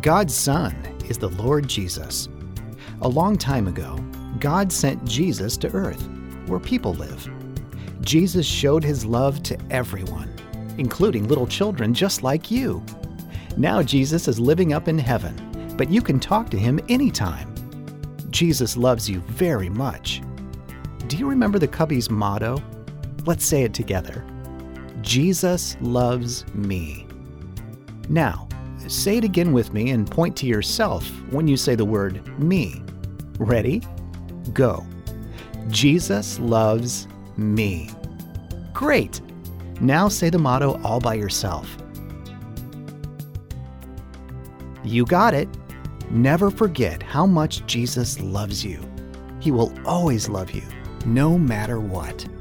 God's Son is the Lord Jesus. A long time ago, God sent Jesus to earth, where people live. Jesus showed his love to everyone, including little children just like you. Now Jesus is living up in heaven, but you can talk to him anytime. Jesus loves you very much. Do you remember the Cubbies motto? Let's say it together. Jesus loves me. Now, say it again with me and point to yourself when you say the word me. Ready? Go. Jesus loves me. Great! Now say the motto all by yourself. You got it. Never forget how much Jesus loves you. He will always love you, no matter what.